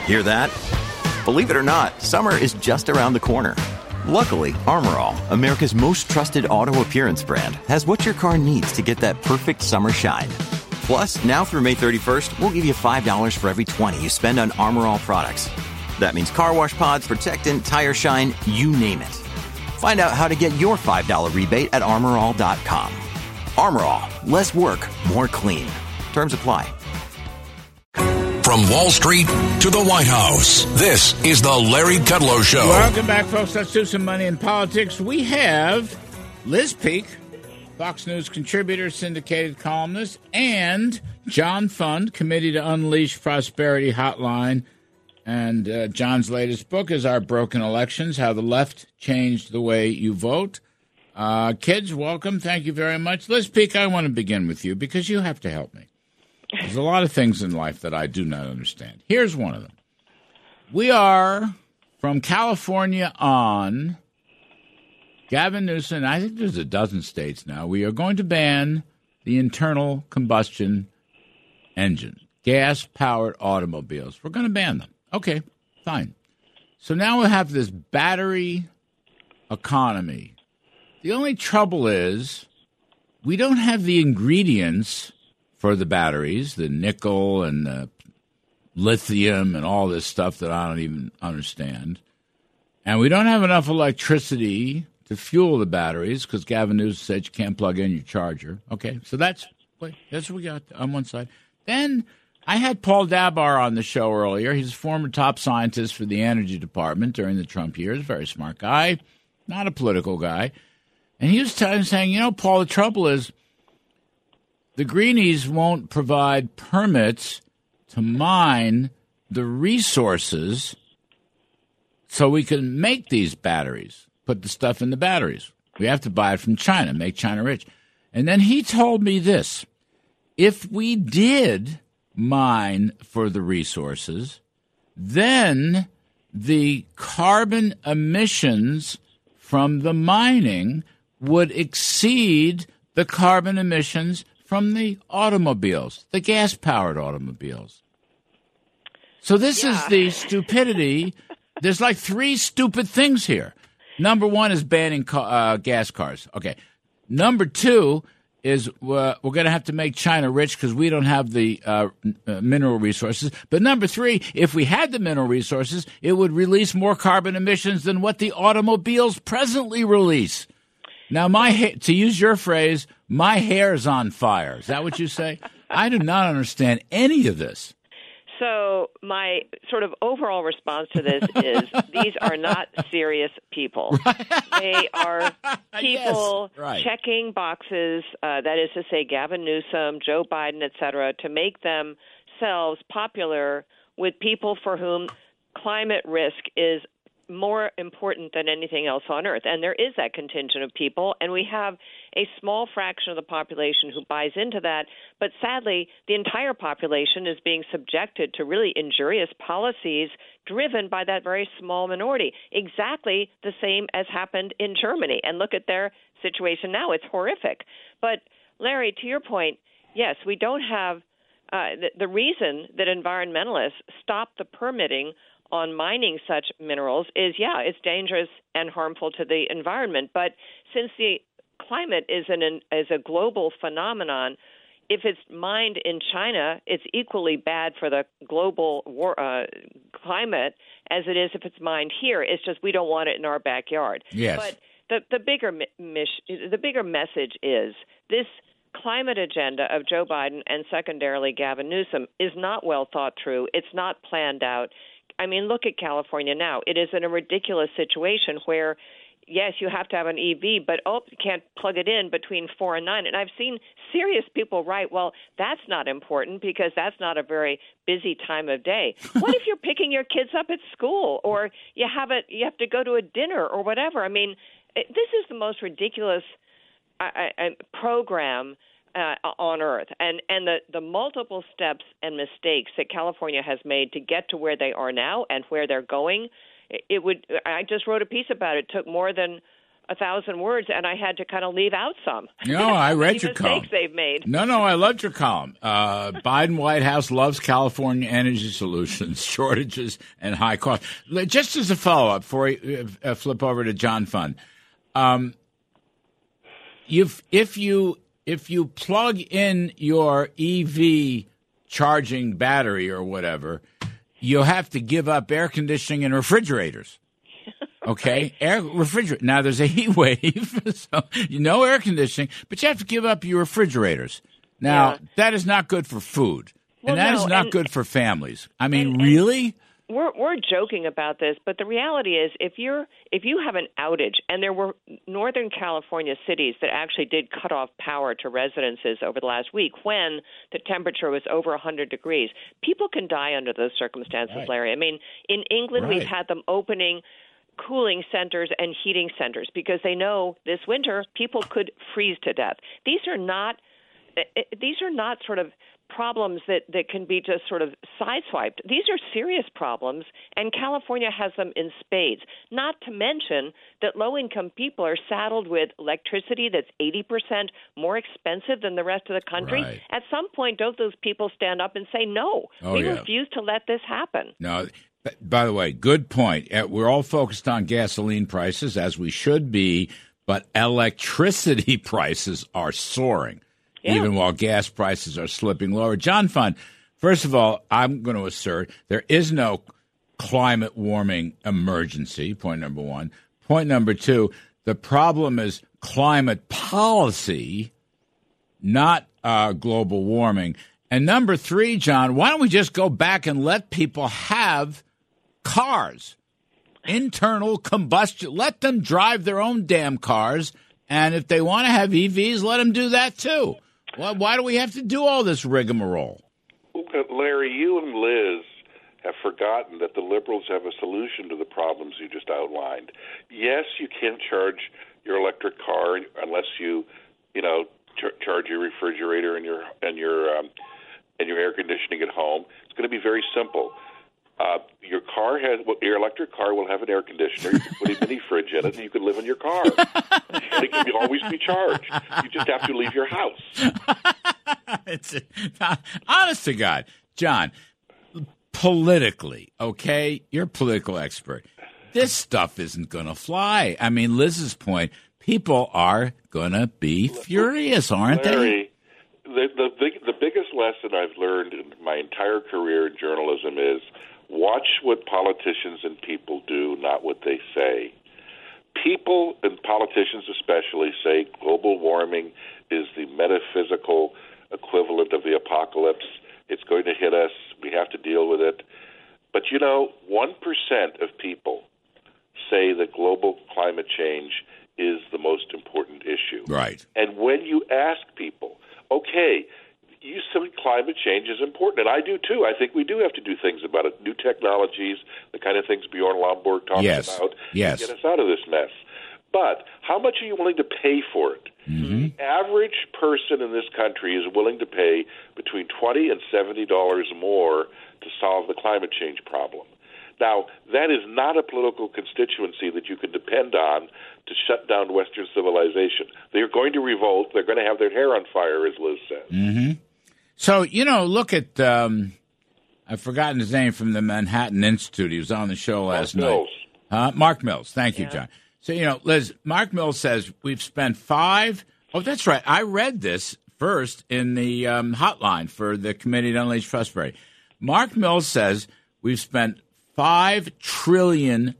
Hear that? Believe it or not, summer is just around the corner. Luckily, Armor All, America's most trusted auto appearance brand, has what your car needs to get that perfect summer shine. Plus, now through May 31st, we'll give you $5 for every $20 you spend on Armor All products. That means car wash pods, protectant, tire shine, you name it. Find out how to get your $5 rebate at armorall.com. Armor All, less work, more clean. Terms apply. From Wall Street to the White House, this is the Larry Kudlow Show. Welcome back, folks. Let's do some money in politics. We have Liz Peek, Fox News contributor, syndicated columnist, and John Fund, Committee to Unleash Prosperity Hotline. And John's latest book is Our Broken Elections, How the Left Changed the Way You Vote. Kids, welcome. Thank you very much. Liz Peek, I want to begin with you because you have to help me. There's a lot of things in life that I do not understand. Here's one of them. We are, from California on, Gavin Newsom, I think there's a dozen states now, we are going to ban the internal combustion engine, gas-powered automobiles. We're going to ban them. Okay, fine. So now we have this battery economy. The only trouble is we don't have the ingredients for the batteries, the nickel and the lithium and all this stuff that I don't even understand. And we don't have enough electricity to fuel the batteries because Gavin Newsom said you can't plug in your charger. Okay, so that's what we got on one side. Then I had Paul Dabar on the show earlier. He's a former top scientist for the Energy Department during the Trump years. Very smart guy, not a political guy. And he was saying, Paul, the trouble is the Greenies won't provide permits to mine the resources so we can make these batteries, put the stuff in the batteries. We have to buy it from China, make China rich. And then he told me this. If we did mine for the resources, then the carbon emissions from the mining would exceed the carbon emissions from the automobiles, the gas-powered automobiles. So this is the stupidity. There's like three stupid things here. Number one is banning gas cars. Okay. Number two is we're going to have to make China rich because we don't have the mineral resources. But number three, if we had the mineral resources, it would release more carbon emissions than what the automobiles presently release. Now, to use your phrase, my hair's on fire. Is that what you say? I do not understand any of this. So my sort of overall response to this is these are not serious people. They are people checking boxes, that is to say Gavin Newsom, Joe Biden, et cetera, to make themselves popular with people for whom climate risk is more important than anything else on earth. And there is that contingent of people, and we have a small fraction of the population who buys into that. But sadly, the entire population is being subjected to really injurious policies driven by that very small minority, exactly the same as happened in Germany. And look at their situation now. It's horrific. But, Larry, to your point, yes, we don't have the reason that environmentalists stop the permitting on mining such minerals is, it's dangerous and harmful to the environment. But since the climate is a global phenomenon, if it's mined in China, it's equally bad for the global climate as it is if it's mined here. It's just we don't want it in our backyard. Yes. But the bigger message is this climate agenda of Joe Biden and secondarily Gavin Newsom is not well thought through. It's not planned out. I mean, look at California now. It is in a ridiculous situation where, yes, you have to have an EV, but you can't plug it in between 4 and 9. And I've seen serious people write, well, that's not important because that's not a very busy time of day. What if you're picking your kids up at school or you have to go to a dinner or whatever? I mean, this is the most ridiculous program on earth, and the multiple steps and mistakes that California has made to get to where they are now and where they're going. I just wrote a piece about it. It took more than 1,000 words, and I had to kind of leave out some. No, I read your column. Mistakes they've made. No, I loved your column. Biden White House loves California energy solutions, shortages, and high costs. Just as a follow-up before we flip over to John Fund, if you plug in your EV charging battery or whatever, you'll have to give up air conditioning and refrigerators. Okay, refrigerator. Now there's a heat wave, so no air conditioning, but you have to give up your refrigerators. Now that is not good for food, and that is not good for families. I mean, really? We're joking about this, but the reality is, if you have an outage, and there were Northern California cities that actually did cut off power to residences over the last week when the temperature was over 100 degrees, people can die under those circumstances, right. Larry. I mean, in England, we've had them opening cooling centers and heating centers because they know this winter people could freeze to death. These are not sort of problems that can be just sort of sideswiped. These are serious problems, and California has them in spades, not to mention that low-income people are saddled with electricity that's 80% more expensive than the rest of the country. Right. At some point, don't those people stand up and say, no, we refuse to let this happen? No. By the way, good point. We're all focused on gasoline prices, as we should be, but electricity prices are soaring, even while gas prices are slipping lower. John Fund, first of all, I'm going to assert there is no climate warming emergency, point number one. Point number two, the problem is climate policy, not global warming. And number three, John, why don't we just go back and let people have cars, internal combustion, let them drive their own damn cars, and if they want to have EVs, let them do that too. Well, why do we have to do all this rigmarole? Larry, you and Liz have forgotten that the liberals have a solution to the problems you just outlined. Yes, you can't charge your electric car unless you charge your refrigerator and your air conditioning at home. It's going to be very simple. Your electric car will have an air conditioner. You can put a mini fridge in it, and you can live in your car. And it can always be charged. You just have to leave your house. Honest to God, John, politically, okay, you're a political expert. This stuff isn't going to fly. I mean, Liz's point, people are going to be furious, aren't Larry, they? The biggest lesson I've learned in my entire career in journalism is watch what politicians and people do, not what they say. People, and politicians especially, say global warming is the metaphysical equivalent of the apocalypse. It's going to hit us. We have to deal with it. But 1% of people say that global climate change is the most important issue. Right. And when you ask people, okay, you said climate change is important, and I do too. I think we do have to do things about it. New technologies, the kind of things Bjorn Lomborg talks about, to get us out of this mess. But how much are you willing to pay for it? Mm-hmm. The average person in this country is willing to pay between $20 and $70 more to solve the climate change problem. Now, that is not a political constituency that you can depend on to shut down Western civilization. They're going to revolt. They're going to have their hair on fire, as Liz says. Mm-hmm. So, look at, I've forgotten his name, from the Manhattan Institute. He was on the show last night. Mark Mills. Thank you, John. So, Liz, Mark Mills says we've spent that's right. I read this first in the hotline for the Committee to Unleash Prosperity. Mark Mills says we've spent $5 trillion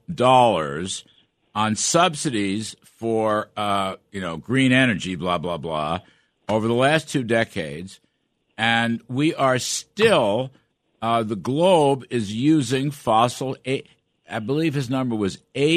on subsidies for, green energy, blah, blah, blah, over the last 2 decades. And we are still, the globe is using fossil, I believe his number was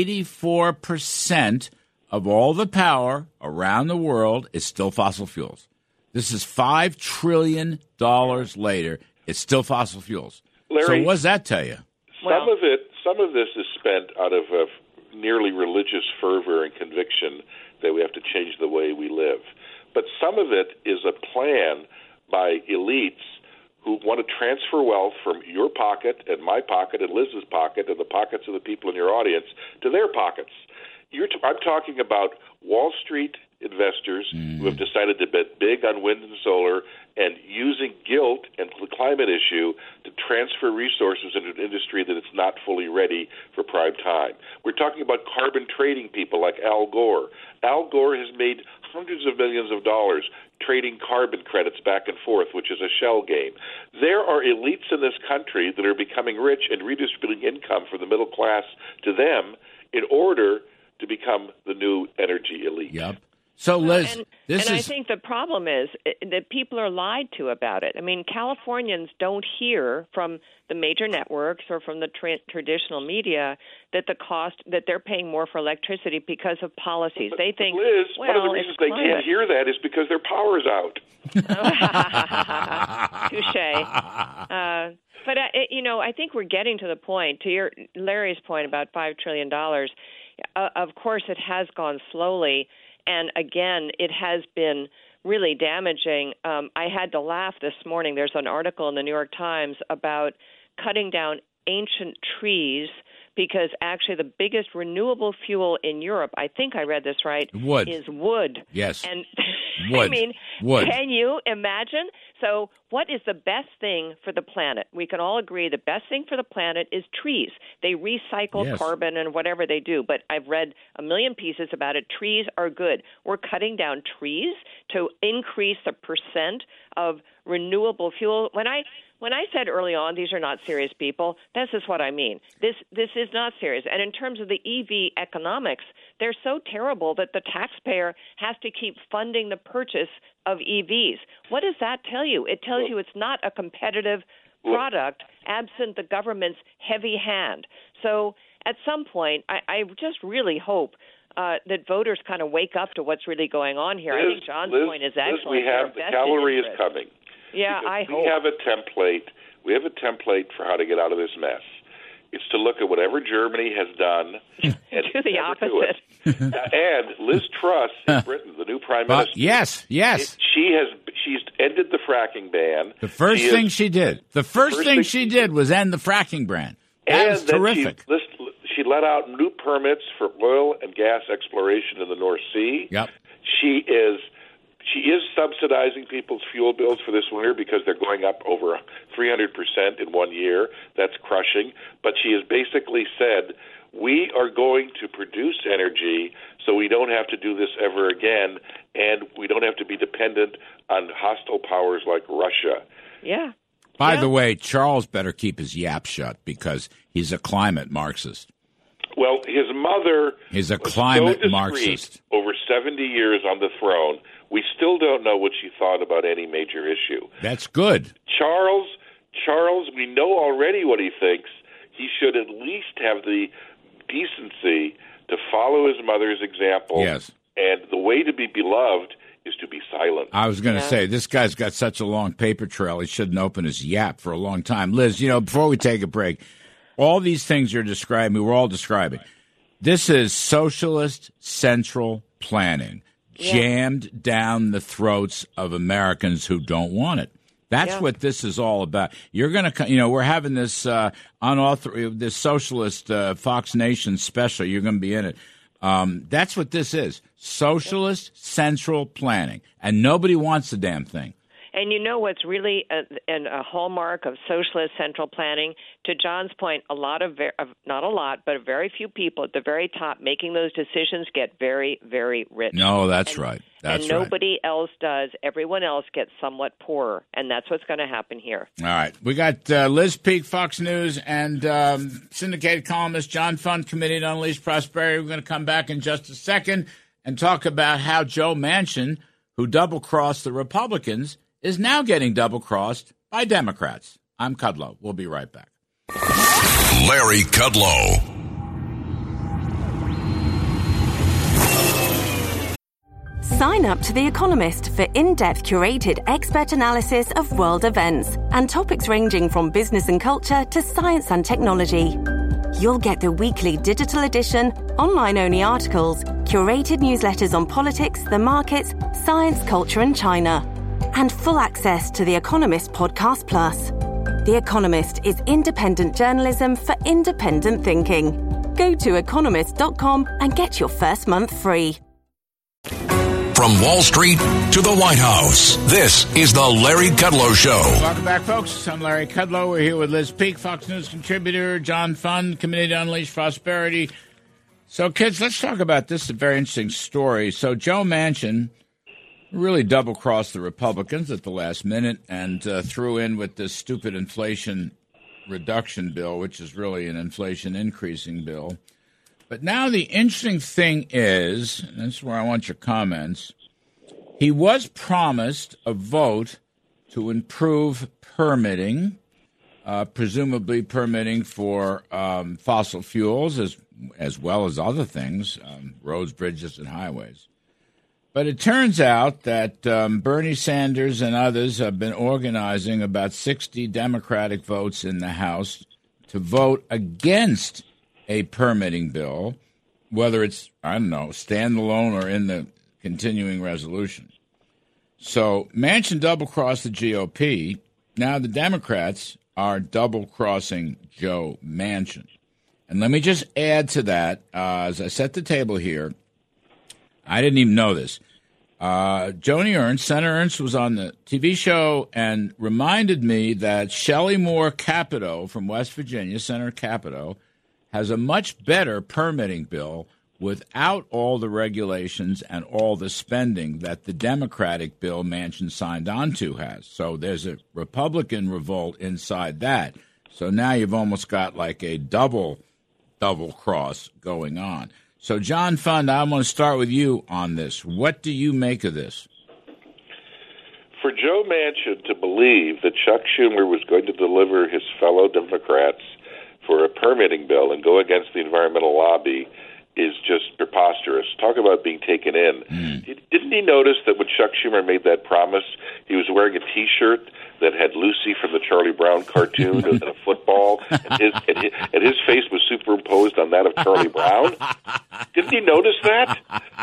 84% of all the power around the world is still fossil fuels. This is $5 trillion later. It's still fossil fuels. Larry, so what does that tell you? Some of this is spent out of nearly religious fervor and conviction that we have to change the way we live. But some of it is a plan by elites who want to transfer wealth from your pocket and my pocket and Liz's pocket and the pockets of the people in your audience to their pockets. I'm talking about Wall Street investors who have decided to bet big on wind and solar and using guilt and the climate issue to transfer resources into an industry that it's not fully ready for prime time. We're talking about carbon trading people like Al Gore. Al Gore has made hundreds of millions of dollars trading carbon credits back and forth, which is a shell game. There are elites in this country that are becoming rich and redistributing income from the middle class to them in order to become the new energy elite. Yep. So, Liz, I think the problem is that people are lied to about it. I mean, Californians don't hear from the major networks or from the traditional media that that they're paying more for electricity because of policies. They think, Liz, one of the reasons they can't hear that is because their power's out. Touche. But I think we're getting to the point, to Larry's point about $5 trillion. Of course, it has gone slowly. And again, it has been really damaging. I had to laugh this morning. There's an article in the New York Times about cutting down ancient trees because actually the biggest renewable fuel in Europe, I think I read this right, is wood. Yes. And wood. I mean, wood. Can you imagine? So what is the best thing for the planet? We can all agree the best thing for the planet is trees. They recycle carbon and whatever they do. But I've read a million pieces about it. Trees are good. We're cutting down trees to increase the percent of renewable fuel. When I said early on these are not serious people, this is what I mean. This is not serious. And in terms of the EV economics, they're so terrible that the taxpayer has to keep funding the purchase of EVs. What does that tell you? It tells you it's not a competitive product absent the government's heavy hand. So at some point, I just really hope that voters kind of wake up to what's really going on here. I think John's point is excellent. The cavalry is coming. Yeah, I hope. We have a template. We have a template for how to get out of this mess. It's to look at whatever Germany has done and do the opposite. And Liz Truss in Britain, the new prime minister. Yes. She's ended the fracking ban. The first thing she did was end the fracking ban. That was terrific. She let out new permits for oil and gas exploration in the North Sea. Yep. She is subsidizing people's fuel bills for this winter because they're going up over 300% in 1 year. That's crushing. But she has basically said, we are going to produce energy so we don't have to do this ever again, and we don't have to be dependent on hostile powers like Russia. Yeah. By the way, Charles better keep his yap shut because he's a climate Marxist. Well, his mother is a climate Marxist. Over 70 years on the throne, we still don't know what she thought about any major issue. That's good. Charles, we know already what he thinks. He should at least have the decency to follow his mother's example. Yes. And the way to be beloved is to be silent. I was going to say, this guy's got such a long paper trail, he shouldn't open his yap for a long time. Liz, before we take a break, all these things you're describing, we're all describing. This is socialist central planning jammed down the throats of Americans who don't want it. That's what this is all about. You're going to, we're having this this socialist Fox Nation special. You're going to be in it. That's what this is. Socialist central planning. And nobody wants the damn thing. And you know what's really a hallmark of socialist central planning? To John's point, not a lot, but very few people at the very top making those decisions get very, very rich. No, that's right. That's right. Nobody else does. Everyone else gets somewhat poorer, and that's what's going to happen here. All right. We got Liz Peek, Fox News, and syndicated columnist John Fund, Committee to Unleash Prosperity. We're going to come back in just a second and talk about how Joe Manchin, who double-crossed the Republicans, is now getting double-crossed by Democrats. I'm Kudlow. We'll be right back. Larry Kudlow. Sign up to The Economist for in-depth curated expert analysis of world events and topics ranging from business and culture to science and technology. You'll get the weekly digital edition, online-only articles, curated newsletters on politics, the markets, science, culture, and China, and full access to The Economist Podcast Plus. The Economist is independent journalism for independent thinking. Go to economist.com and get your first month free. From Wall Street to the White House, this is the Larry Kudlow Show. Welcome back, folks. I'm Larry Kudlow. We're here with Liz Peek, Fox News contributor, John Fund, Committee to Unleash Prosperity. So, kids, let's talk about this. It's a very interesting story. So, Joe Manchin really double-crossed the Republicans at the last minute and threw in with this stupid inflation reduction bill, which is really an inflation increasing bill. But now the interesting thing is, and this is where I want your comments, he was promised a vote to improve permitting, presumably permitting for fossil fuels as well as other things, roads, bridges, and highways. But it turns out that Bernie Sanders and others have been organizing about 60 Democratic votes in the House to vote against a permitting bill, whether it's, standalone or in the continuing resolution. So Manchin double-crossed the GOP. Now the Democrats are double-crossing Joe Manchin. And let me just add to that, as I set the table here, I didn't even know this. Joni Ernst, Senator Ernst, was on the TV show and reminded me that Shelley Moore Capito from West Virginia, Senator Capito, has a much better permitting bill without all the regulations and all the spending that the Democratic bill Manchin signed onto has. So there's a Republican revolt inside that. So now you've almost got like a double cross going on. So, John Fund, I want to start with you on this. What do you make of this? For Joe Manchin to believe that Chuck Schumer was going to deliver his fellow Democrats for a permitting bill and go against the environmental lobby is just preposterous. Talk about being taken in. Didn't he notice that when Chuck Schumer made that promise, he was wearing a T-shirt that had Lucy from the Charlie Brown cartoon and a football, and his face was superimposed on that of Charlie Brown? Didn't he notice that?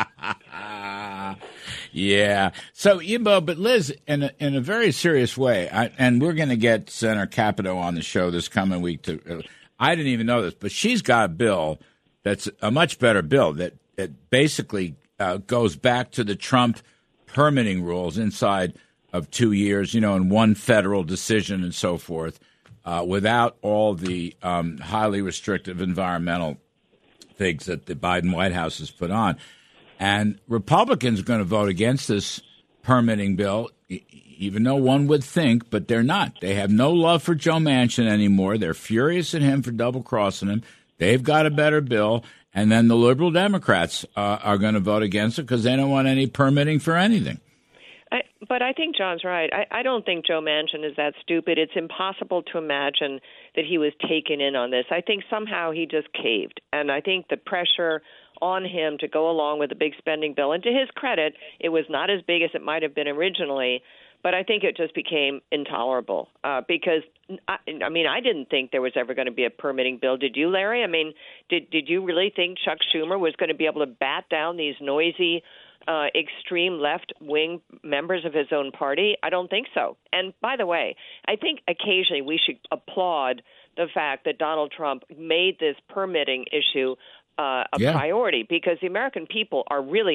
Yeah. So, but Liz, in a very serious way, and we're going to get Senator Capito on the show this coming week. I didn't even know this, but she's got a bill that's a much better bill that basically goes back to the Trump permitting rules inside of 2 years, in one federal decision and so forth, without all the highly restrictive environmental things that the Biden White House has put on. And Republicans are going to vote against this permitting bill, even though one would think, but they're not. They have no love for Joe Manchin anymore. They're furious at him for double-crossing him. They've got a better bill. And then the liberal Democrats are going to vote against it because they don't want any permitting for anything. But I think John's right. I don't think Joe Manchin is that stupid. It's impossible to imagine that he was taken in on this. I think somehow he just caved. And I think the pressure on him to go along with a big spending bill, and to his credit, it was not as big as it might have been originally, but I think it just became intolerable because, I didn't think there was ever going to be a permitting bill. Did you, Larry? Did you really think Chuck Schumer was going to be able to bat down these noisy extreme left-wing members of his own party? I don't think so. And by the way, I think occasionally we should applaud the fact that Donald Trump made this permitting issue a priority, because the American people are really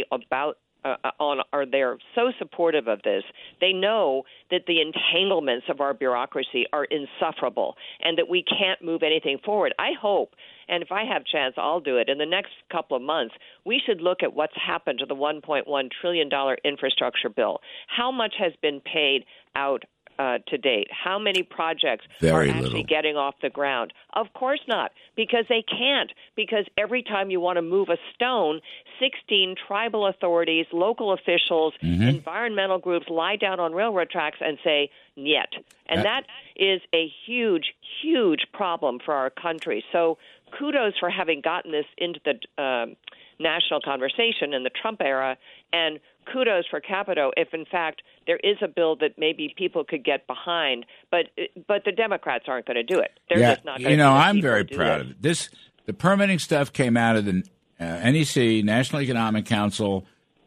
they're so supportive of this. They know that the entanglements of our bureaucracy are insufferable and that we can't move anything forward. I hope, and if I have a chance, I'll do it, in the next couple of months, we should look at what's happened to the $1.1 trillion infrastructure bill. How much has been paid out to date? How many projects are actually getting off the ground? Of course not, because they can't. Because every time you want to move a stone, 16 tribal authorities, local officials, environmental groups lie down on railroad tracks and say, "Niet." And that is a huge, huge problem for our country. So kudos for having gotten this into the national conversation in the Trump era, and kudos for Capito if, in fact, there is a bill that maybe people could get behind, but the Democrats aren't going to do it. They're just not going to do it. I'm very proud of it. The permitting stuff came out of the NEC, National Economic Council,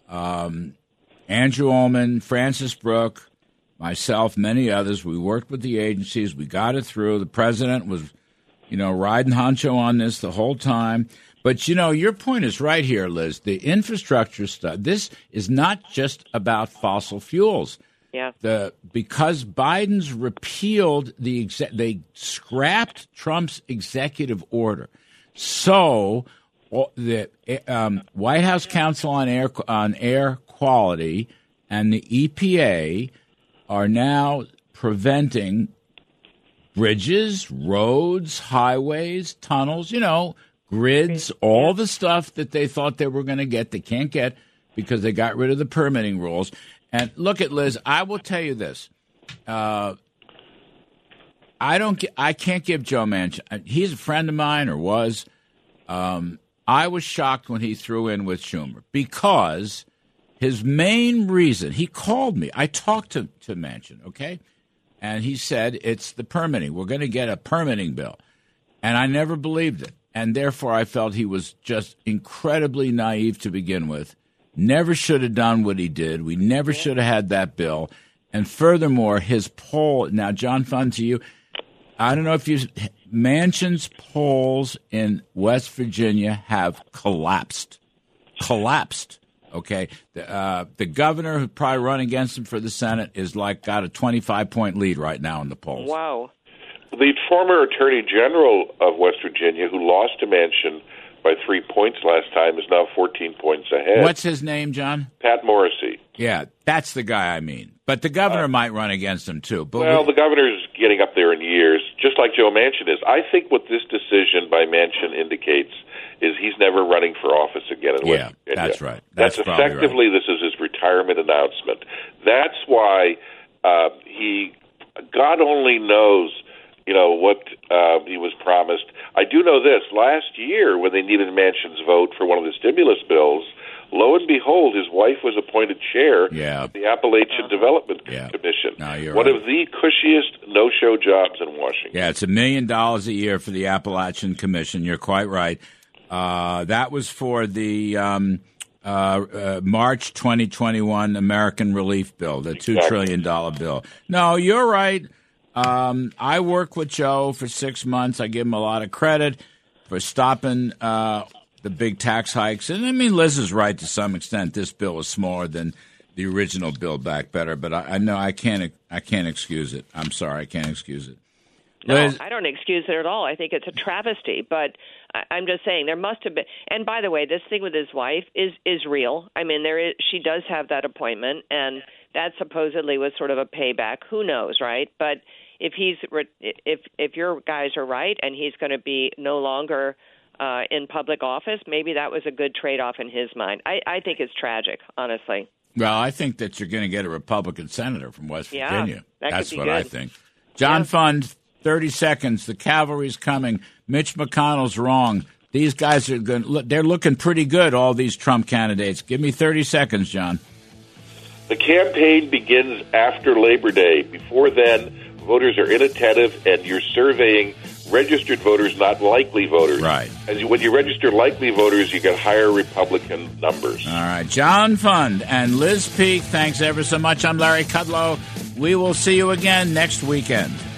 Andrew Ullman, Francis Brooke, myself, many others. We worked with the agencies. We got it through. The president was riding honcho on this the whole time. But, your point is right here, Liz. The infrastructure stuff, this is not just about fossil fuels. Yeah. Because Biden's repealed they scrapped Trump's executive order. So the White House Council on Air Quality and the EPA are now preventing bridges, roads, highways, tunnels, grids, all the stuff that they thought they were going to get, they can't get because they got rid of the permitting rules. And look at Liz, I will tell you this. I can't give Joe Manchin. He's a friend of mine, or was. I was shocked when he threw in with Schumer because his main reason, he called me. I talked to Manchin, okay? And he said, it's the permitting. We're going to get a permitting bill. And I never believed it. And therefore, I felt he was just incredibly naive to begin with. Never should have done what he did. We never should have had that bill. And furthermore, his poll, now, John Fund, to you, I don't know if Manchin's polls in West Virginia have collapsed. Okay. The governor who probably run against him for the Senate is got a 25-point lead right now in the polls. Wow. The former Attorney General of West Virginia, who lost to Manchin by 3 points last time, is now 14 points ahead. What's his name, John? Pat Morrissey. Yeah, that's the guy I mean. But the governor might run against him, too. But the governor's getting up there in years, just like Joe Manchin is. I think what this decision by Manchin indicates is he's never running for office again in West Virginia. That's right. That's effectively right. This is his retirement announcement. That's why he, God only knows, what he was promised. I do know this. Last year, when they needed Manchin's vote for one of the stimulus bills, lo and behold, his wife was appointed chair of the Appalachian Development Commission. No, you're one right. of the cushiest no-show jobs in Washington. Yeah, it's $1 million a year for the Appalachian Commission. You're quite right. That was for the March 2021 American Relief Bill, the $2 trillion bill. No, you're right. I worked with Joe for 6 months. I give him a lot of credit for stopping the big tax hikes. And, I mean, Liz is right to some extent. This bill is smaller than the original Build Back Better. But I know I can't excuse it. I'm sorry, I can't excuse it. No, I don't excuse it at all. I think it's a travesty. But I'm just saying there must have been. And by the way, this thing with his wife is real. I mean, she does have that appointment, and that supposedly was sort of a payback. Who knows, right? But if your guys are right and he's going to be no longer in public office, maybe that was a good trade-off in his mind. I think it's tragic, honestly. Well, I think that you're going to get a Republican senator from West Virginia. That's what good. I think. John Fund, 30 seconds. The cavalry's coming. Mitch McConnell's wrong. These guys are they're looking pretty good, all these Trump candidates. Give me 30 seconds, John. The campaign begins after Labor Day. Before then, voters are inattentive, and you're surveying registered voters, not likely voters. Right. When you register likely voters, you get higher Republican numbers. All right. John Fund and Liz Peek, thanks ever so much. I'm Larry Kudlow. We will see you again next weekend.